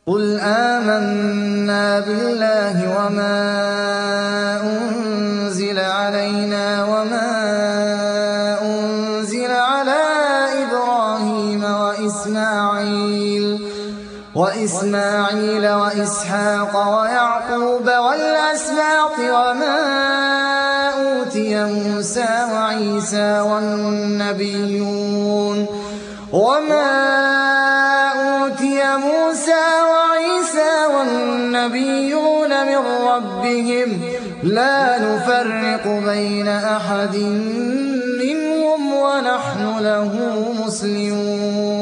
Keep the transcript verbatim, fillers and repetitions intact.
قُلْ آمَنَّا بِاللَّهِ وَمَا أُنزِلَ عَلَيْنَا وَمَا أُنزِلَ عَلَىٰ إِبْرَاهِيمَ وَإِسْمَاعِيلَ وَإِسْحَاقَ وَيَعْقُوبَ وَالْأَسْبَاطِ وَمَا أُوتِيَ مُوسَىٰ وَعِيسَىٰ وَالنَّبِيُّونَ وَمَا أُوتِيَ مُوسَىٰ وَعِيسَىٰ وَالنَّبِيُّونَ مِن رَّبِّهِمْ لَا نُفَرِّقُ بَيْنَ أَحَدٍ مِّنْهُمْ وَنَحْنُ لَهُ مُسْلِمُونَ